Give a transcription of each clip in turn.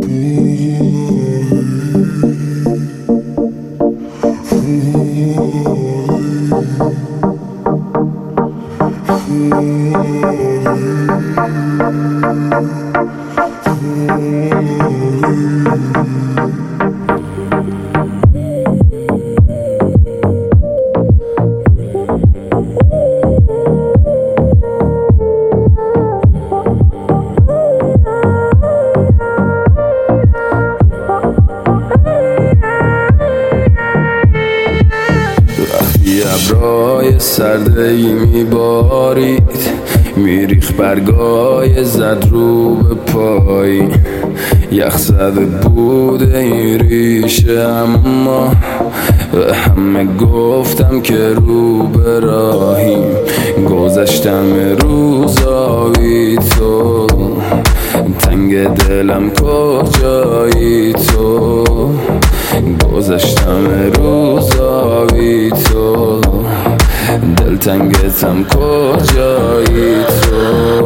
ابرای سرده‌ای میبارید، میریخ برگای زد رو به پای. یخ زده بوده این ریشه، اما به همه گفتم که رو به راهیم. گذشتم روزای تو، تنگ دلم کجایی تو. گذشتم روزای تو، دلتنگتم کجایی تو.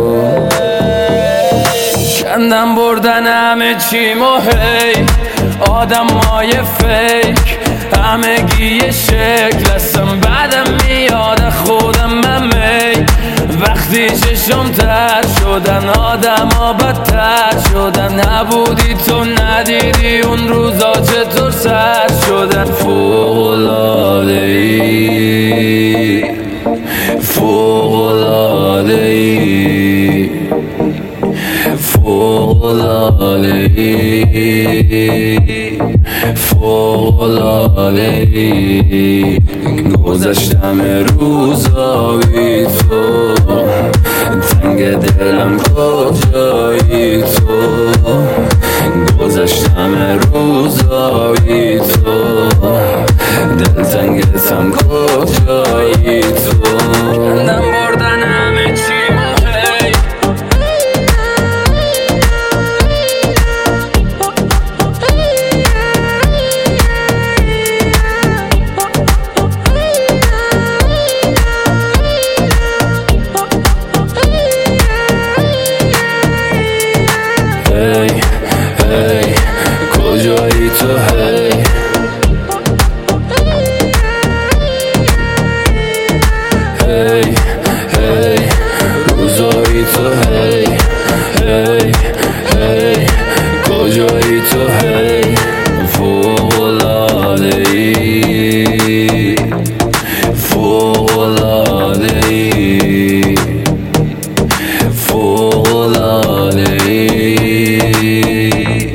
کندم بردن همه چیم و هی آدم های فیک، همگی یه شکل هستم بعدم میاد خودم می. وقتی چشم تر شدن آدم ها بدتر شدن، نبودی تو ندیدی اون روزا چطور سر شدن. فوق‌العاده‌ای، فوق‌العاده‌ای، فوق‌العاده‌ای، فوق‌العاده‌ای. گذشتم روزای تو، تنگ دلم کجایی تو. گذشتم روزای تو، دلتنگتم کجایی تو. کندم بردن همه چیم و هی کجایی تو هی. هی هی روزایی تو هی. هی هی کجایی تو هی. فوق‌العاده‌ای، فوق‌العاده‌ای، فوق‌العاده‌ای،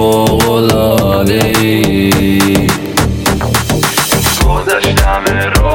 فوق‌العاده‌ای. گذشتم